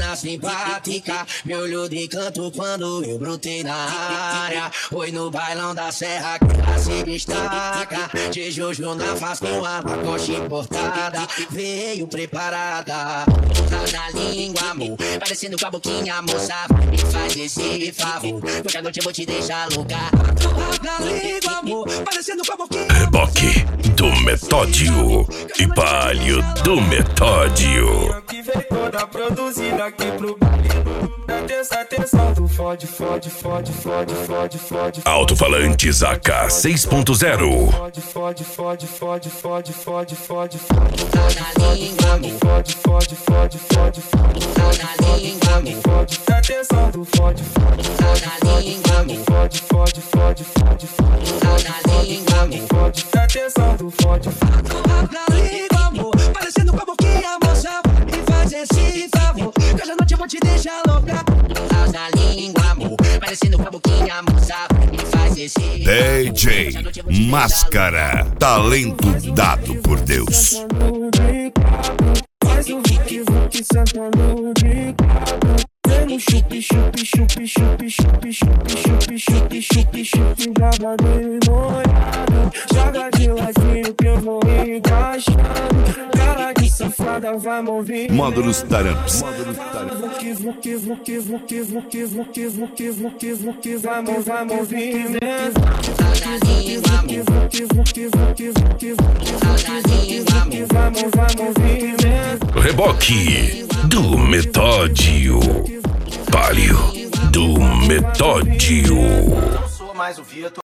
menina simpática, me olhou de canto quando eu brotei na área. Foi no bailão da serra que ela se destaca, de Jojo na face com a coxa importada. Veio preparada, tá na língua, amor, parecendo com a boquinha, moça. Me faz esse favor, hoje à noite eu vou te deixar louca. Na língua, amor, parecendo com a boquinha. Reboque do Metódio e Palio do Metódio. Que veio toda produzida aqui pro baile. Atenção do fode, fode, fode, fode, fode, fode. Alto-falantes AK 6.0. Fode, fode, fode, fode, fode, fode, fode. Tá na língua, amor, Fode, fode, fode, fode, fode. tá na língua, amor, Fode, atenção do fode, fode. tá na língua, amor, Fode, fode, fode, fode, fode. tá na língua, amor. Fode, atenção do fode, fode. Na língua, amor, parecendo com a boquinha, moça. Me faz esse favor, que hoje à noite eu vou te deixar louca. Tá na língua, amor, parecendo com a boquinha, moça. Me faz esse DJ Máscara, talento dado por Deus. Faz o vuki, vuki, senta no brinco. Vem no chupi, chupi, chupi, chupi, chupi, chupi, chupi, chupi, chupi, chupi, joga de molhado. Joga de ladinho que eu vou encaixando. Cara de safada vai mover. Módulos Taramps. Vuki, vuki, vuki, vuki, vuki, vuki, vuki, vuki, vuki, vai mover. tá na língua, amor, Vuki, vuki, vuki, vuki, vuki, tá na língua, amor. vai mover. Reboque do Metódio. Palio do Metódio. Sou mais o Vitor.